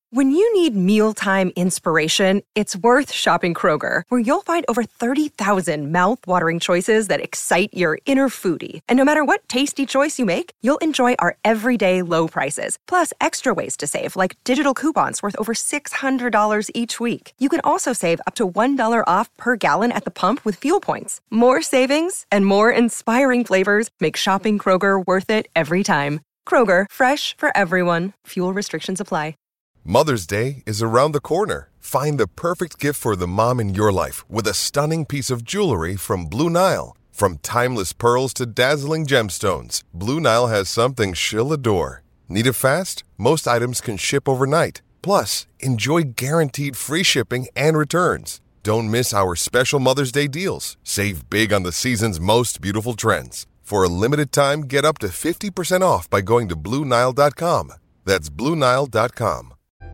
When you need mealtime inspiration, it's worth shopping Kroger, where you'll find over 30,000 mouth-watering choices that excite your inner foodie. And no matter what tasty choice you make, you'll enjoy our everyday low prices, plus extra ways to save, like digital coupons worth over $600 each week. You can also save up to $1 off per gallon at the pump with fuel points. More savings and more inspiring flavors make shopping Kroger worth it every time. Kroger, fresh for everyone. Fuel restrictions apply. Mother's Day is around the corner. Find the perfect gift for the mom in your life with a stunning piece of jewelry from Blue Nile. From timeless pearls to dazzling gemstones, Blue Nile has something she'll adore. Need it fast? Most items can ship overnight. Plus, enjoy guaranteed free shipping and returns. Don't miss our special Mother's Day deals. Save big on the season's most beautiful trends. For a limited time, get up to 50% off by going to BlueNile.com. That's BlueNile.com.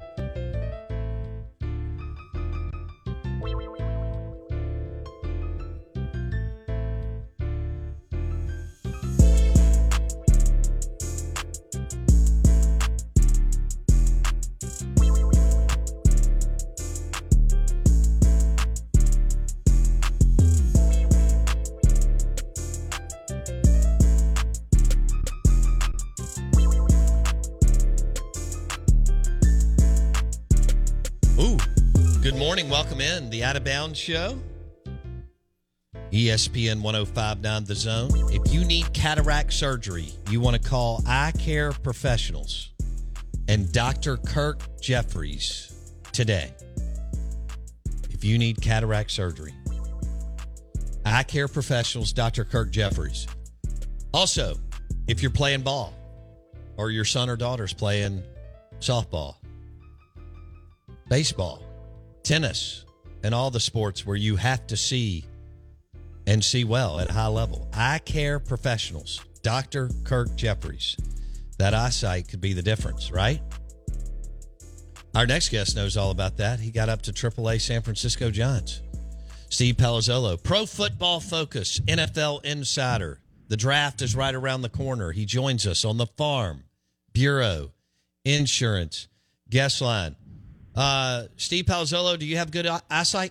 Good morning. Welcome in. The Out of Bounds Show. ESPN 105.9 The Zone. If you need cataract surgery, you want to call Eye Care Professionals and Dr. Kirk Jeffries today. If you need cataract surgery, Eye Care Professionals, Dr. Kirk Jeffries. Also, if you're playing ball or your son or daughter's playing softball, baseball, tennis, and all the sports where you have to see and see well at high level. Eye Care Professionals, Dr. Kirk Jeffries. That eyesight could be the difference, right? Our next guest knows all about that. He got up to AAA San Francisco Giants. Steve Palazzolo, Pro Football Focus, NFL Insider. The draft is right around the corner. He joins us on the Farm Bureau Insurance Guest Line. Steve Palazzolo, do you have good eyesight?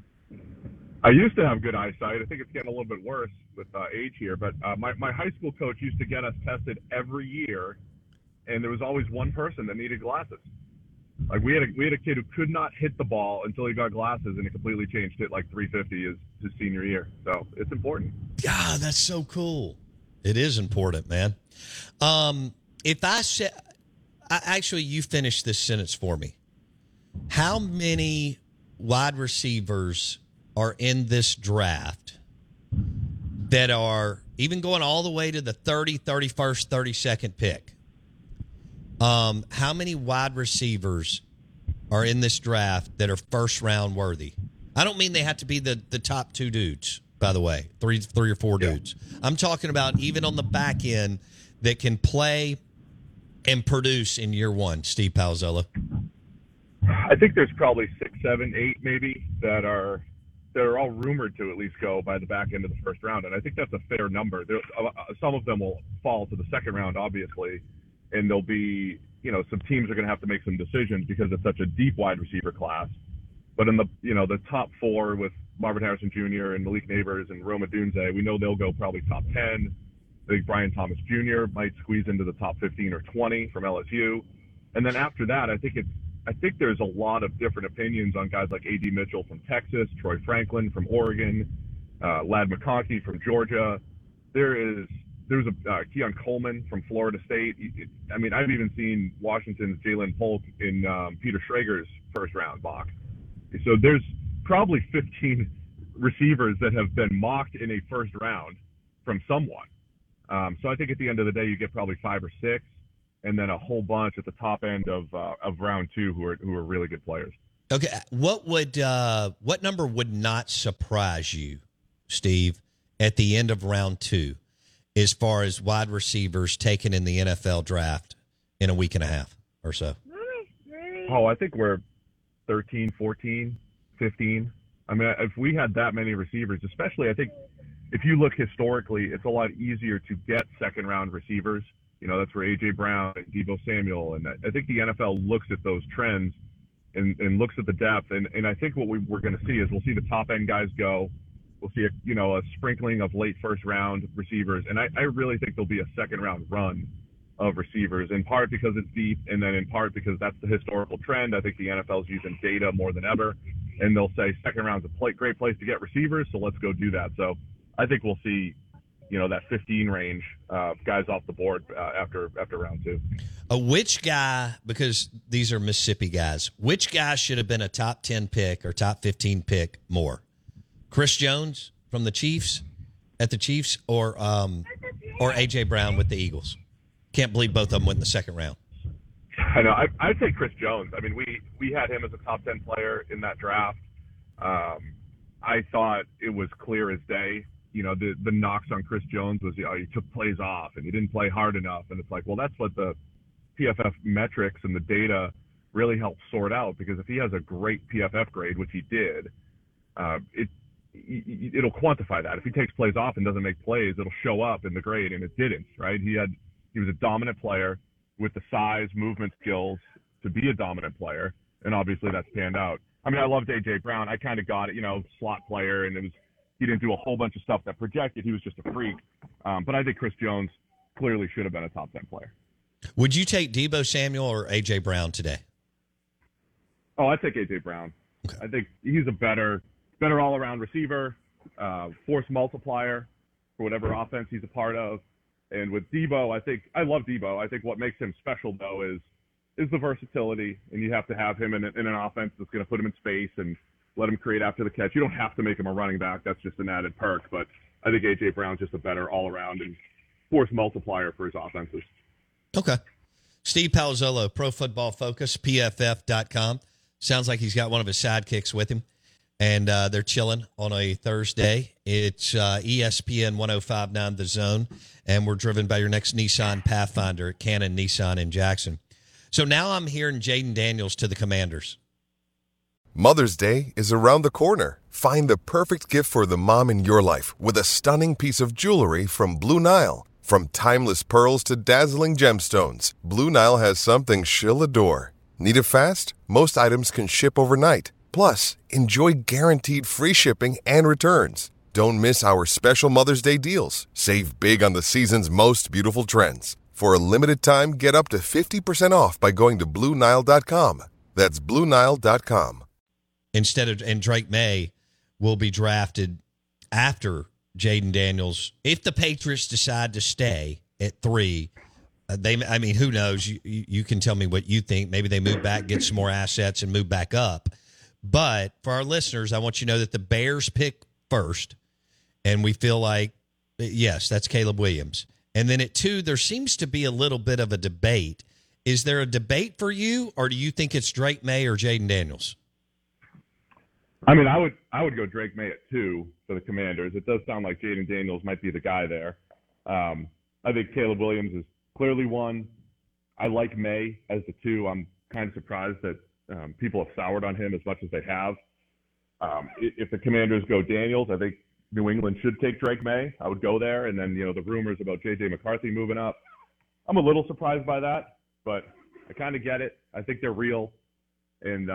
I used to have good eyesight. I think it's getting a little bit worse with age here. But my high school coach used to get us tested every year, and there was always one person that needed glasses. Like we had a kid who could not hit the ball until he got glasses, and it completely changed it. Like 350 his senior year. So it's important. God, that's so cool. It is important, man. If I said, actually, you finish this sentence for me. How many wide receivers are in this draft that are even going all the way to the 30, 31st, 32nd pick? How many wide receivers are in this draft that are first round worthy? I don't mean they have to be the top two dudes, by the way, three or four dudes. I'm talking about even on the back end that can play and produce in year one, Steve Palazzolo. I think there's probably 6, 7, 8 maybe that are all rumored to at least go by the back end of the first round, and I think that's a fair number. Some of them will fall to the second round, obviously, and there'll be, some teams are going to have to make some decisions because it's such a deep wide receiver class. But in the top 4 with Marvin Harrison Jr. and Malik Nabers and Rome Odunze, we know they'll go probably top 10. I think Brian Thomas Jr. might squeeze into the top 15 or 20 from LSU, and then after that, I think there's a lot of different opinions on guys like A.D. Mitchell from Texas, Troy Franklin from Oregon, Ladd McConkey from Georgia. There's a Keon Coleman from Florida State. I mean, I've even seen Washington's Jalen Polk in Peter Schrager's first round mock. So there's probably 15 receivers that have been mocked in a first round from someone. So I think at the end of the day, you get probably 5 or 6. And then a whole bunch at the top end of round 2 who are really good players. Okay, what number would not surprise you, Steve, at the end of round 2, as far as wide receivers taken in the NFL draft in a week and a half or so? Oh, I think we're 13, 14, 15. I mean, if we had that many receivers, especially, I think if you look historically, it's a lot easier to get second round receivers That's where A.J. Brown and Deebo Samuel. And I think the NFL looks at those trends and looks at the depth. And I think what we're going to see is we'll see the top end guys go. We'll see a sprinkling of late first round receivers. And I really think there'll be a second round run of receivers, in part because it's deep, and then in part because that's the historical trend. I think the NFL's using data more than ever, and they'll say second round's a great place to get receivers, so let's go do that. So I think we'll see, that 15 range guys off the board after round 2. Which guy, because these are Mississippi guys, which guy should have been a top 10 pick or top 15 pick more? Chris Jones from the Chiefs at the Chiefs, or A.J. Brown with the Eagles? Can't believe both of them went in the second round. I know. I'd say Chris Jones. I mean, we had him as a top 10 player in that draft. I thought it was clear as day. The knocks on Chris Jones was, he took plays off and he didn't play hard enough. And it's like, well, that's what the PFF metrics and the data really help sort out, because if he has a great PFF grade, which he did, it'll quantify that. If he takes plays off and doesn't make plays, it'll show up in the grade, and it didn't, right? He was a dominant player with the size, movement skills to be a dominant player, and obviously that's panned out. I mean, I loved A.J. Brown. I kind of got it, slot player, and he didn't do a whole bunch of stuff that projected. He was just a freak. But I think Chris Jones clearly should have been a top 10 player. Would you take Deebo Samuel or A.J. Brown today? Oh, I'd take A.J. Brown. Okay. I think he's a better all-around receiver, force multiplier for whatever offense he's a part of. And with Deebo, I love Deebo. I think what makes him special, though, is the versatility, and you have to have him in an offense that's going to put him in space and let him create after the catch. You don't have to make him a running back. That's just an added perk. But I think A.J. Brown's just a better all-around and force multiplier for his offenses. Okay. Steve Palazzolo, Pro Football Focus, PFF.com. Sounds like he's got one of his sidekicks with him, and they're chilling on a Thursday. It's ESPN 105.9 The Zone, and we're driven by your next Nissan Pathfinder at Cannon Nissan in Jackson. So now I'm hearing Jayden Daniels to the Commanders. Mother's Day is around the corner. Find the perfect gift for the mom in your life with a stunning piece of jewelry from Blue Nile. From timeless pearls to dazzling gemstones, Blue Nile has something she'll adore. Need it fast? Most items can ship overnight. Plus, enjoy guaranteed free shipping and returns. Don't miss our special Mother's Day deals. Save big on the season's most beautiful trends. For a limited time, get up to 50% off by going to BlueNile.com. That's BlueNile.com. And Drake May will be drafted after Jayden Daniels. If the Patriots decide to stay at 3, who knows? You can tell me what you think. Maybe they move back, get some more assets, and move back up. But for our listeners, I want you to know that the Bears pick first, and we feel like, yes, that's Caleb Williams. And then at 2, there seems to be a little bit of a debate. Is there a debate for you, or do you think it's Drake May or Jayden Daniels? I mean, I would go Drake May at 2 for the Commanders. It does sound like Jayden Daniels might be the guy there. I think Caleb Williams is clearly 1. I like May as the 2. I'm kind of surprised that people have soured on him as much as they have. If the Commanders go Daniels, I think New England should take Drake May. I would go there. And then, the rumors about J.J. McCarthy moving up, I'm a little surprised by that, but I kind of get it. I think they're real. And,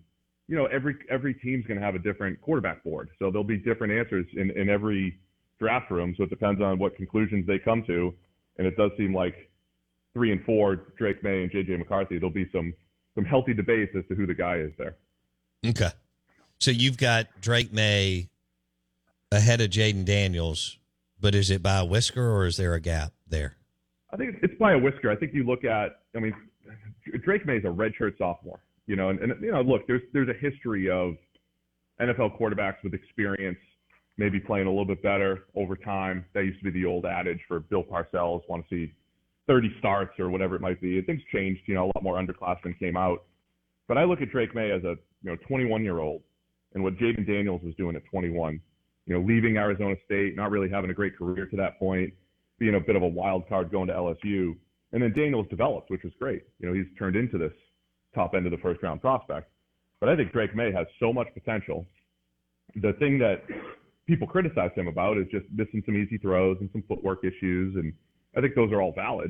every team's going to have a different quarterback board. So there'll be different answers in every draft room. So it depends on what conclusions they come to. And it does seem like 3 and 4, Drake May and J.J. McCarthy, there'll be some healthy debates as to who the guy is there. Okay. So you've got Drake May ahead of Jayden Daniels, but is it by a whisker or is there a gap there? I think it's by a whisker. I think you look at, Drake May is a redshirt sophomore, look, there's a history of NFL quarterbacks with experience, maybe playing a little bit better over time. That used to be the old adage for Bill Parcells, want to see 30 starts or whatever it might be. Things changed, a lot more underclassmen came out. But I look at Drake May as a 21-year-old, and what Jayden Daniels was doing at 21, leaving Arizona State, not really having a great career to that point, being a bit of a wild card going to LSU. And then Daniels developed, which was great. He's turned into this top end of the first round prospect. But I think Drake May has so much potential. The thing that people criticize him about is just missing some easy throws and some footwork issues. And I think those are all valid.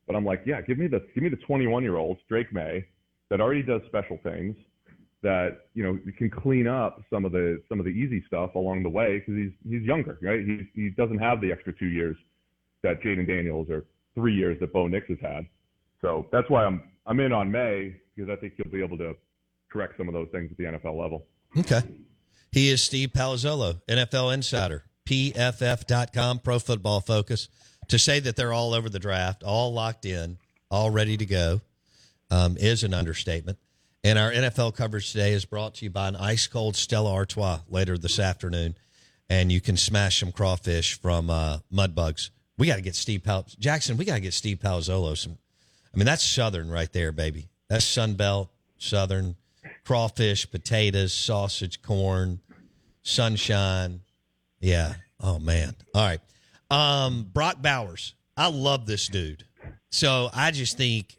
But I'm like, yeah, give me the 21-year-old Drake May that already does special things, that you can clean up some of the easy stuff along the way because he's younger, right? He doesn't have the extra 2 years that Jaden Daniels or 3 years that Bo Nix has had. So that's why I'm in on May, because I think he'll be able to correct some of those things at the NFL level. Okay. He is Steve Palazzolo, NFL insider, PFF.com, Pro Football Focus. To say that they're all over the draft, all locked in, all ready to go, is an understatement. And our NFL coverage today is brought to you by an ice-cold Stella Artois later this afternoon. And you can smash some crawfish from Mudbugs. We got to get Jackson, we got to get Steve Palazzolo some. I mean, that's Southern right there, baby. That's Sun Belt, Southern, crawfish, potatoes, sausage, corn, sunshine. Yeah. Oh, man. All right. Brock Bowers. I love this dude. So I just think,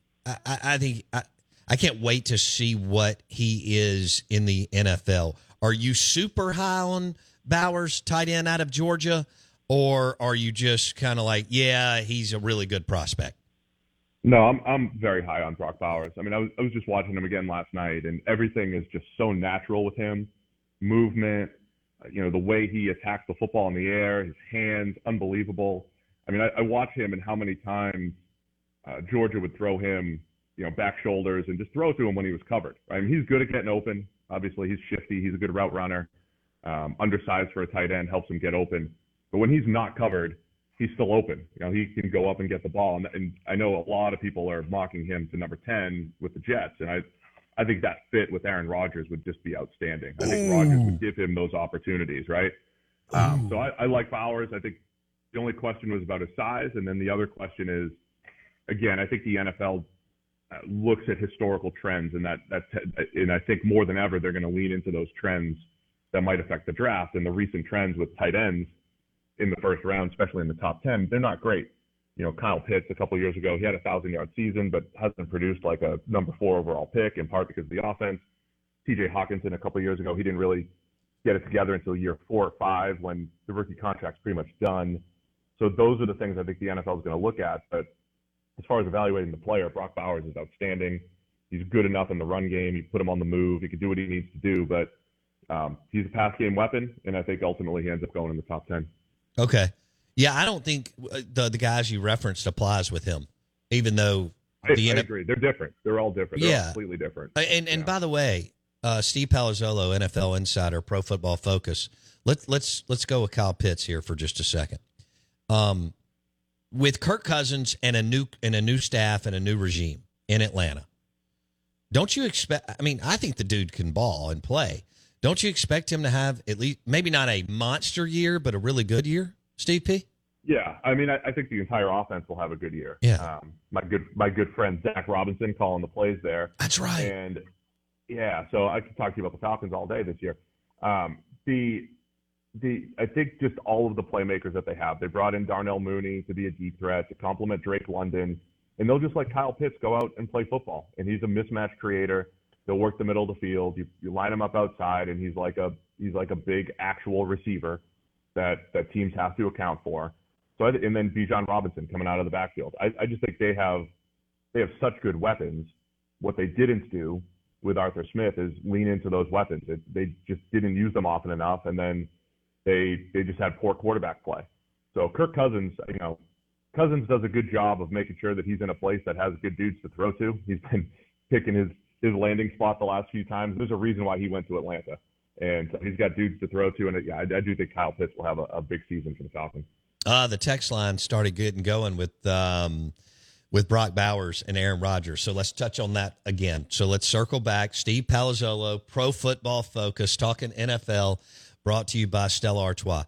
I can't wait to see what he is in the NFL. Are you super high on Bowers, tight end out of Georgia, or are you just kind of like, yeah, he's a really good prospect? No, I'm very high on Brock Bowers. I mean, I was just watching him again last night, and everything is just so natural with him. Movement, the way he attacks the football in the air, his hands, unbelievable. I mean, I watch him and how many times Georgia would throw him, back shoulders and just throw it to him when he was covered. I mean, he's good at getting open. Obviously, he's shifty. He's a good route runner. Undersized for a tight end, helps him get open. But when he's not covered, he's still open. He can go up and get the ball. And I know a lot of people are mocking him to number 10 with the Jets. And I think that fit with Aaron Rodgers would just be outstanding. I think Rodgers would give him those opportunities, right? So I like Bowers. I think the only question was about his size. And then the other question is, again, I think the NFL looks at historical trends, and and I think more than ever, they're going to lean into those trends that might affect the draft. And the recent trends with tight ends in the first round, especially in the top 10, they're not great. Kyle Pitts a couple of years ago, he had a 1,000-yard season, but hasn't produced like a number 4 overall pick, in part because of the offense. TJ Hawkinson a couple of years ago, he didn't really get it together until year 4 or 5 when the rookie contract's pretty much done. So those are the things I think the NFL is going to look at. But as far as evaluating the player, Brock Bowers is outstanding. He's good enough in the run game. You put him on the move. He can do what he needs to do. But he's a pass game weapon, and I think ultimately he ends up going in the top 10. Okay. Yeah, I don't think the guys you referenced applies with him, even though I agree. They're different. They're all different. They're all completely different. And by the way, Steve Palazzolo, NFL insider, Pro Football Focus. Let's go with Kyle Pitts here for just a second. With Kirk Cousins and a new staff and a new regime in Atlanta, don't you expect? I mean, I think the dude can ball and play. Don't you expect him to have at least maybe not a monster year, but a really good year, Steve P? Yeah, I mean, I think the entire offense will have a good year. Yeah, my good friend Zach Robinson calling the plays there. That's right. And yeah, so I could talk to you about the Falcons all day this year. I think just all of the playmakers that they have. They brought in Darnell Mooney to be a deep threat to complement Drake London, and they'll just let Kyle Pitts go out and play football. And he's a mismatch creator. They'll work the middle of the field. You line him up outside, and he's like a big actual receiver that teams have to account for. So and then Bijan Robinson coming out of the backfield. I just think they have such good weapons. What they didn't do with Arthur Smith is lean into those weapons. They just didn't use them often enough, and then they just had poor quarterback play. So Kirk Cousins, Cousins does a good job of making sure that he's in a place that has good dudes to throw to. He's been picking his landing spot the last few times. There's a reason why he went to Atlanta. And so he's got dudes to throw to. And I do think Kyle Pitts will have a big season for the Falcons. The text line started getting going with Brock Bowers and Aaron Rodgers. So let's touch on that again. So let's circle back. Steve Palazzolo, Pro Football Focus, talking NFL, brought to you by Stella Artois.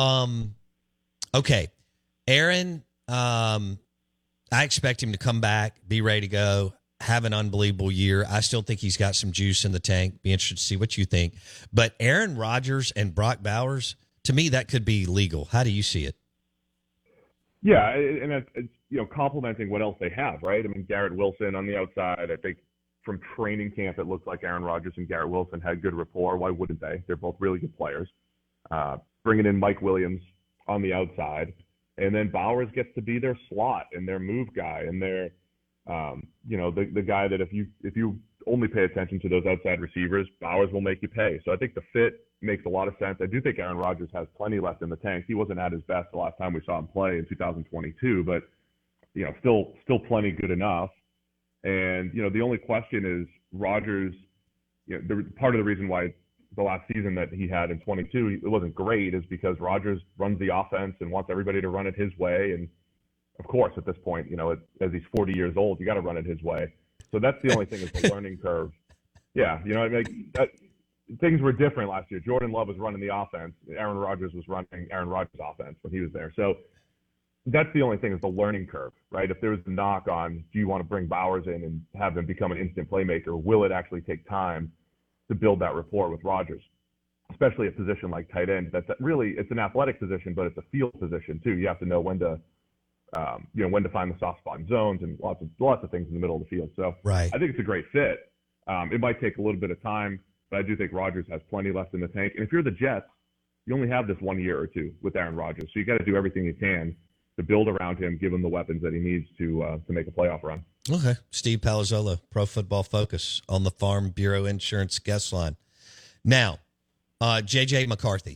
Okay. Aaron, I expect him to come back, be ready to go, have an unbelievable year. I still think he's got some juice in the tank. Be interested to see what you think. But Aaron Rodgers and Brock Bowers, to me, that could be legal. How do you see it? Yeah, and it's complementing what else they have, right? I mean, Garrett Wilson on the outside. I think from training camp, it looks like Aaron Rodgers and Garrett Wilson had good rapport. Why wouldn't they? They're both really good players. Bringing in Mike Williams on the outside, And then Bowers gets to be their slot and their move guy and their, the guy that if you only pay attention to those outside receivers, Bowers will make you pay. So I think the fit makes a lot of sense. I do think Aaron Rodgers has plenty left in the tank. He wasn't at his best the last time we saw him play in 2022, but still plenty good enough. And the only question is Rodgers. Part of the reason why the last season that he had in 22 it wasn't great is because Rodgers runs the offense and wants everybody to run it his way. And of course, at this point, as he's 40 years old, you got to run it his way. So that's the only thing is the learning curve. Yeah, things were different last year. Jordan Love was running the offense. Aaron Rodgers was running Aaron Rodgers' offense when he was there. So that's the only thing is the learning curve, right? If there was a knock on, do you want to bring Bowers in and have him become an instant playmaker? Will it actually take time to build that rapport with Rodgers, especially a position like tight end? That's really, it's an athletic position, but it's a field position too. You have to know when to find the soft spot in zones and lots of things in the middle of the field. So right. I think it's a great fit. It might take a little bit of time, but I do think Rodgers has plenty left in the tank. And if you're the Jets, you only have this 1 year or two with Aaron Rodgers. So you got to do everything you can to build around him, give him the weapons that he needs to make a playoff run. Okay. Steve Palazzolo, Pro Football Focus on the Farm Bureau Insurance guest line. Now, J.J. McCarthy.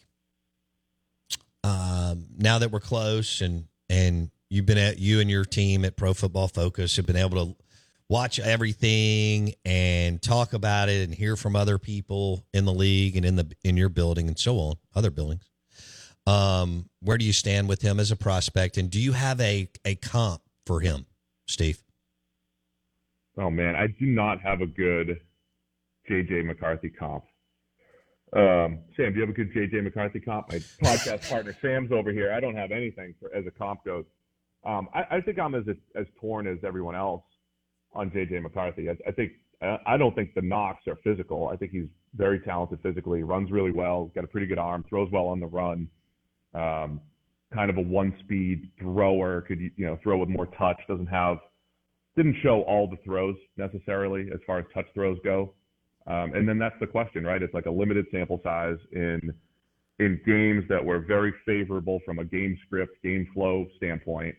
Now that we're close and you and your team at Pro Football Focus have been able to watch everything and talk about it and hear from other people in the league and in your building and so on, other buildings. Where do you stand with him as a prospect? And do you have a comp for him, Steve? Oh, man, I do not have a good J.J. McCarthy comp. Sam, do you have a good J.J. McCarthy comp? My podcast partner, Sam's over here. I don't have anything as a comp goes. I think I'm as torn as everyone else on J.J. McCarthy. I don't think the knocks are physical. I think he's very talented physically, runs really well, got a pretty good arm, throws well on the run. Kind of a one-speed thrower, could throw with more touch. Didn't show all the throws necessarily as far as touch throws go. And then that's the question, right? It's like a limited sample size in games that were very favorable from a game script, game flow standpoint.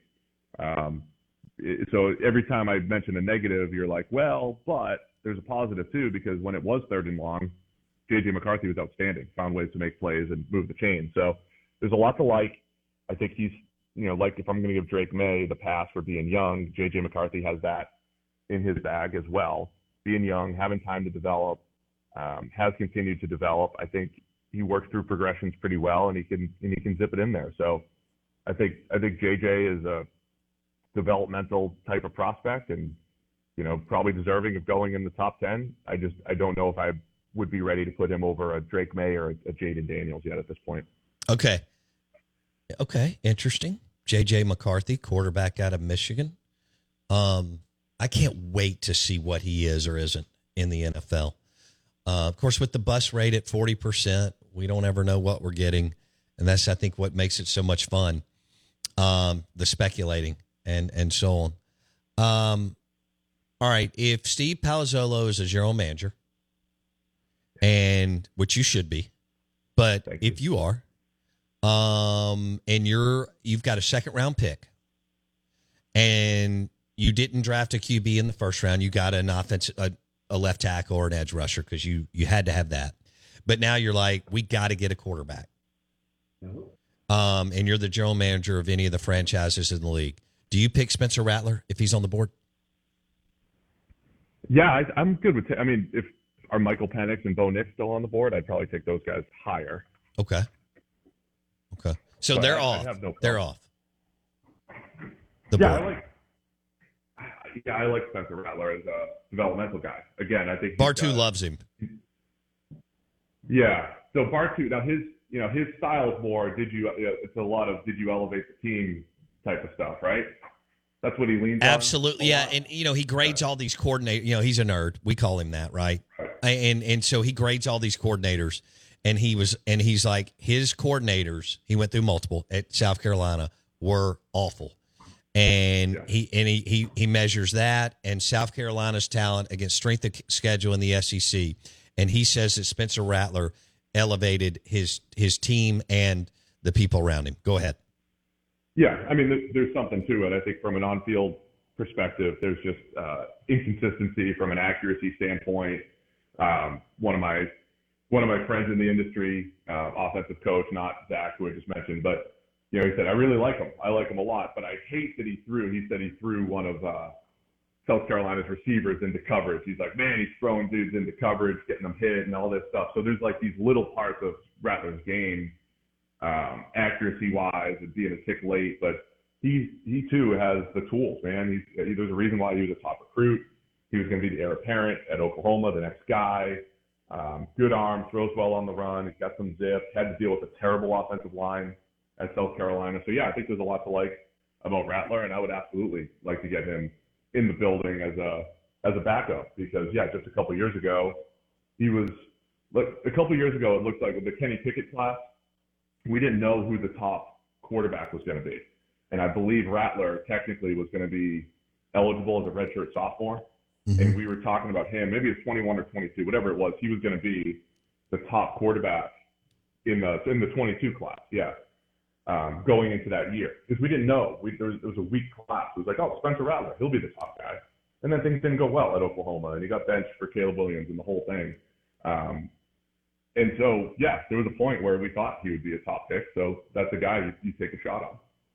So every time I mention a negative, you're like, well, but there's a positive too, because when it was 3rd and long, J.J. McCarthy was outstanding, found ways to make plays and move the chain. So there's a lot to like. I think he's, like if I'm going to give Drake May the pass for being young, J.J. McCarthy has that in his bag as well. Being young, having time to develop, has continued to develop. I think he works through progressions pretty well, and he can zip it in there. So I think JJ is a developmental type of prospect, and probably deserving of going in the top 10. I don't know if I would be ready to put him over a Drake May or a Jaden Daniels yet at this point. Okay, interesting. JJ McCarthy, quarterback out of Michigan. I can't wait to see what he is or isn't in the NFL. Of course, with the bust rate at 40%, we don't ever know what we're getting. And that's, I think, what makes it so much fun, the speculating and so on. All right, if Steve Palazzolo is a general manager, and which you should be, but if you are, and you've got a 2nd-round pick, and you didn't draft a QB in the 1st round. You got an a left tackle or an edge rusher because you had to have that. But now you're like, we got to get a quarterback. And you're the general manager of any of the franchises in the league. Do you pick Spencer Rattler if he's on the board? Yeah, I'm good with. If are Michael Penix and Bo Nix still on the board, I'd probably take those guys higher. Okay. So they're off. They're off. I like Spencer Rattler as a developmental guy. Again, I think Bartu loves him. Yeah. So Bartu, now his style is more. It's a lot of did you elevate the team type of stuff, right? That's what he leans on. Absolutely, yeah. And he grades all these coordinators. He's a nerd. We call him that, right? And so he grades all these coordinators. And he's like, his coordinators, he went through multiple at South Carolina, were awful. And he measures that and South Carolina's talent against strength of schedule in the SEC. And he says that Spencer Rattler elevated his team and the people around him. Go ahead. Yeah, I mean, there's something to it. I think from an on-field perspective, there's just inconsistency from an accuracy standpoint. One of my friends in the industry, offensive coach, not Zach, who I just mentioned, but he said, I really like him. I like him a lot, but I hate that he said he threw one of South Carolina's receivers into coverage. He's like, man, he's throwing dudes into coverage, getting them hit and all this stuff. So there's like these little parts of Rattler's game, accuracy-wise, and being a tick late, but he too has the tools, man. There's a reason why he was a top recruit. He was going to be the heir apparent at Oklahoma, the next guy. Good arm, throws well on the run. He's got some zip. Had to deal with a terrible offensive line at South Carolina. So yeah, I think there's a lot to like about Rattler, and I would absolutely like to get him in the building as a backup because yeah, just a couple years ago, it looked like with the Kenny Pickett class, we didn't know who the top quarterback was going to be. And I believe Rattler technically was going to be eligible as a redshirt sophomore. Mm-hmm. And we were talking about him, maybe it's 21 or 22, whatever it was, he was going to be the top quarterback in the 22 class, yeah, going into that year. Because we didn't know. There was a weak class. It was like, oh, Spencer Rattler, he'll be the top guy. And then things didn't go well at Oklahoma, and he got benched for Caleb Williams and the whole thing. And so, yeah, there was a point where we thought he would be a top pick. So that's a guy you take a shot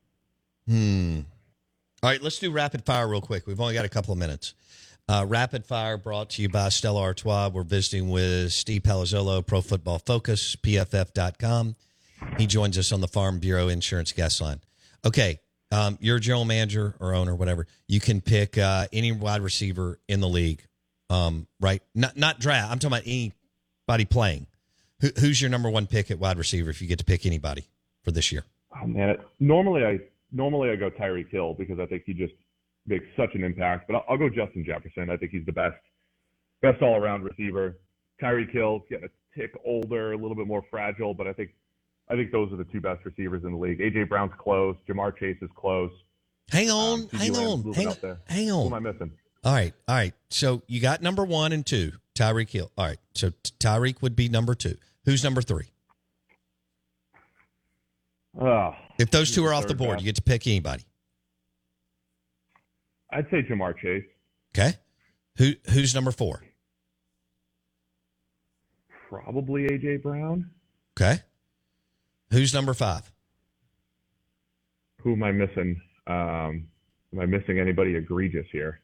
on. All right, let's do rapid fire real quick. We've only got a couple of minutes. Rapid fire brought to you by Stella Artois. We're visiting with Steve Palazzolo, Pro Football Focus, PFF.com. He joins us on the Farm Bureau Insurance Guest Line. Okay, you're a general manager or owner, whatever. You can pick any wide receiver in the league, right? Not draft. I'm talking about anybody playing. Who's your number one pick at wide receiver if you get to pick anybody for this year? Oh, man. Normally I go Tyreek Hill because I think he just makes such an impact. But I'll go Justin Jefferson. I think he's the best all-around receiver. Tyreek Hill's getting a tick older, a little bit more fragile, but I think those are the two best receivers in the league. A.J. Brown's close. Jamar Chase is close. Hang on. Who am I missing? All right. So you got number 1 and 2, Tyreek Hill. All right. So Tyreek would be number 2. Who's number 3? If those two are off the board, you get to pick anybody. I'd say Jamar Chase. Okay. Who's number 4? Probably A.J. Brown. Okay. Who's number 5? Who am I missing? Am I missing anybody egregious here?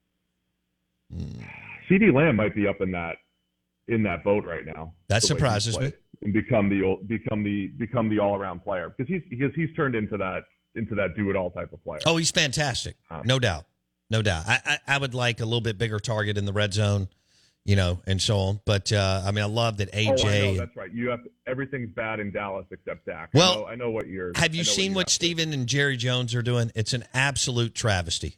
CeeDee Lamb might be up in that boat right now. That surprises me. And become the all around player because he's turned into that do it all type of player. Oh, he's fantastic, no doubt. I would like a little bit bigger target in the red zone, and so on. But I love that AJ. Oh, I know, that's right. Everything's bad in Dallas except Dak. Well, I know what you're. Have you seen what Steven and Jerry Jones are doing? It's an absolute travesty.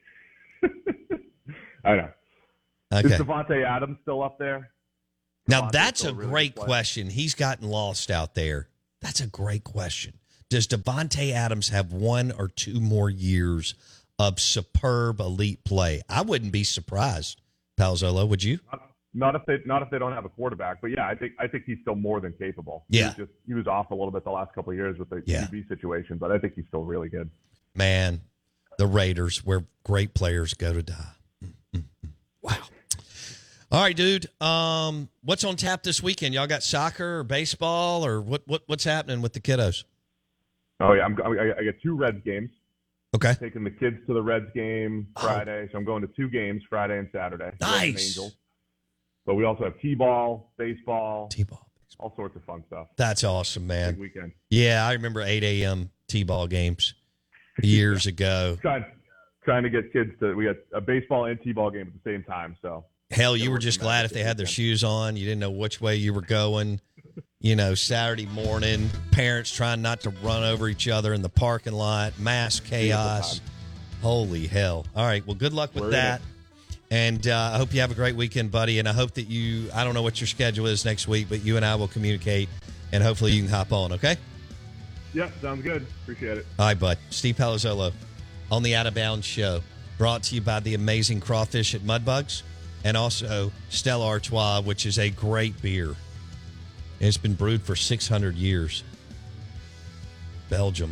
I know. Okay. Is Devontae Adams still up there? Now, that's a great question. He's gotten lost out there. That's a great question. Does Devontae Adams have 1 or 2 more years of superb elite play? I wouldn't be surprised, Palazzolo. Would you? Not if they don't have a quarterback. But yeah, I think he's still more than capable. Yeah. He was off a little bit the last couple of years with the QB situation, but I think he's still really good. Man, the Raiders, where great players go to die. Wow. All right, dude. What's on tap this weekend? Y'all got soccer or baseball or what's happening with the kiddos? Oh yeah, I got 2 Reds games. Okay. I'm taking the kids to the Reds game Friday, so I'm going to 2 games Friday and Saturday. Nice. Angels. But we also have T-ball, baseball, all sorts of fun stuff. That's awesome, man. Big weekend. Yeah, I remember 8 a.m. T-ball games years ago. Trying to get kids to. We got a baseball and T-ball game at the same time. So hell, you were just glad if they had their shoes on. You didn't know which way you were going. Saturday morning, parents trying not to run over each other in the parking lot, mass chaos. Holy hell. All right, well, good luck with that. And I hope you have a great weekend, buddy. And I hope that I don't know what your schedule is next week, but you and I will communicate, and hopefully you can hop on, okay? Yeah, sounds good. Appreciate it. All right, bud. Steve Palazzolo on the Out of Bounds Show, brought to you by the amazing crawfish at Mudbugs and also Stella Artois, which is a great beer. It's been brewed for 600 years. Belgium.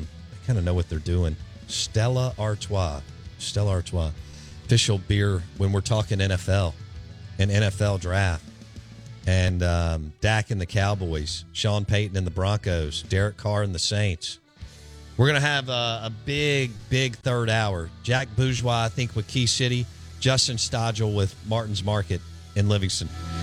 kind of know what they're doing. Stella Artois. Official beer when we're talking NFL and NFL draft. And Dak and the Cowboys, Sean Payton and the Broncos, Derek Carr and the Saints. We're going to have a big, big third hour. Jack Bourgeois, I think, with Key City. Justin Stodgel with Martin's Market in Livingston.